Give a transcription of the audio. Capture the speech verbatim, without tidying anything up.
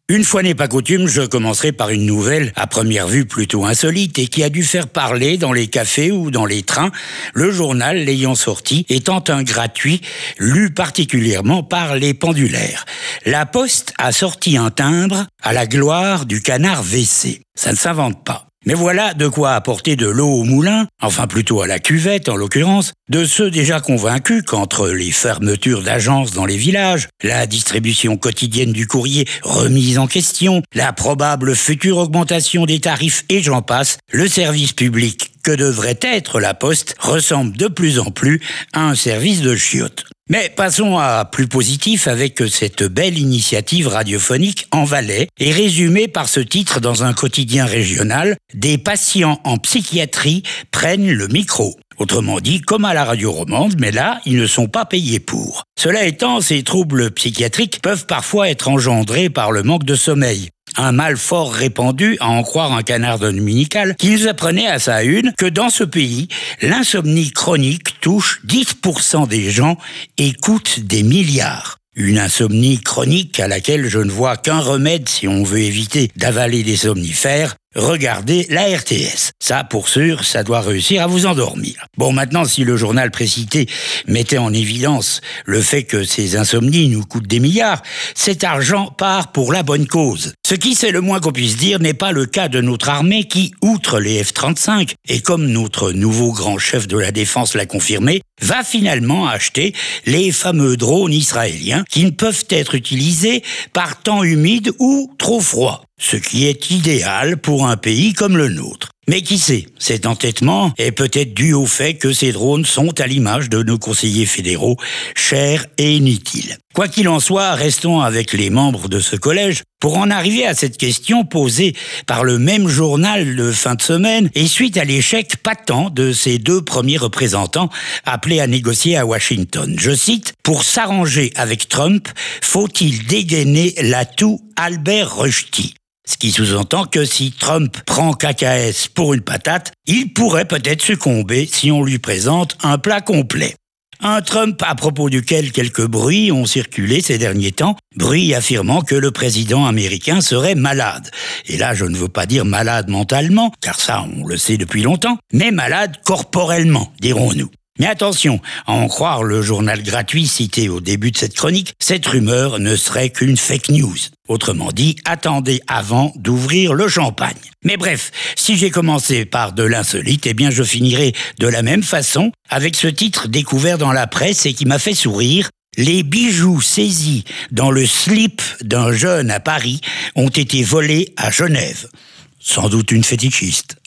Une fois n'est pas coutume, je commencerai par une nouvelle à première vue plutôt insolite et qui a dû faire parler dans les cafés ou dans les trains, le journal l'ayant sorti étant un gratuit lu particulièrement par les pendulaires. La Poste a sorti un timbre à la gloire du canard W C. Ça ne s'invente pas. Mais voilà de quoi apporter de l'eau au moulin, enfin plutôt à la cuvette en l'occurrence, de ceux déjà convaincus qu'entre les fermetures d'agences dans les villages, la distribution quotidienne du courrier remise en question, la probable future augmentation des tarifs et j'en passe, le service public que devrait être la Poste ressemble de plus en plus à un service de chiottes. Mais passons à plus positif avec cette belle initiative radiophonique en Valais et résumée par ce titre dans un quotidien régional, des patients en psychiatrie prennent le micro. Autrement dit, comme à la radio romande, mais là, ils ne sont pas payés pour. Cela étant, ces troubles psychiatriques peuvent parfois être engendrés par le manque de sommeil. Un mal fort répandu, à en croire un canard dominical, qui nous apprenait à sa une que dans ce pays, l'insomnie chronique touche dix pour cent des gens et coûte des milliards. Une insomnie chronique à laquelle je ne vois qu'un remède si on veut éviter d'avaler des somnifères. Regardez la R T S. Ça, pour sûr, ça doit réussir à vous endormir. Bon, maintenant, si le journal précité mettait en évidence le fait que ces insomnies nous coûtent des milliards, cet argent part pour la bonne cause. Ce qui, c'est le moins qu'on puisse dire, n'est pas le cas de notre armée qui, outre les F trente-cinq, et comme notre nouveau grand chef de la défense l'a confirmé, va finalement acheter les fameux drones israéliens qui ne peuvent être utilisés par temps humide ou trop froid. Ce qui est idéal pour un pays comme le nôtre. Mais qui sait, cet entêtement est peut-être dû au fait que ces drones sont à l'image de nos conseillers fédéraux, chers et inutiles. Quoi qu'il en soit, restons avec les membres de ce collège pour en arriver à cette question posée par le même journal de fin de semaine et suite à l'échec patent de ses deux premiers représentants appelés à négocier à Washington. Je cite, « Pour s'arranger avec Trump, faut-il dégainer l'atout Albert Rushdie ?» Ce qui sous-entend que si Trump prend K K S pour une patate, il pourrait peut-être succomber si on lui présente un plat complet. Un Trump à propos duquel quelques bruits ont circulé ces derniers temps, bruits affirmant que le président américain serait malade. Et là, je ne veux pas dire malade mentalement, car ça, on le sait depuis longtemps, mais malade corporellement, dirons-nous. Mais attention, à en croire le journal gratuit cité au début de cette chronique, cette rumeur ne serait qu'une fake news. Autrement dit, attendez avant d'ouvrir le champagne. Mais bref, si j'ai commencé par de l'insolite, eh bien je finirai de la même façon avec ce titre découvert dans la presse et qui m'a fait sourire. Les bijoux saisis dans le slip d'un jeune à Paris ont été volés à Genève. Sans doute une fétichiste.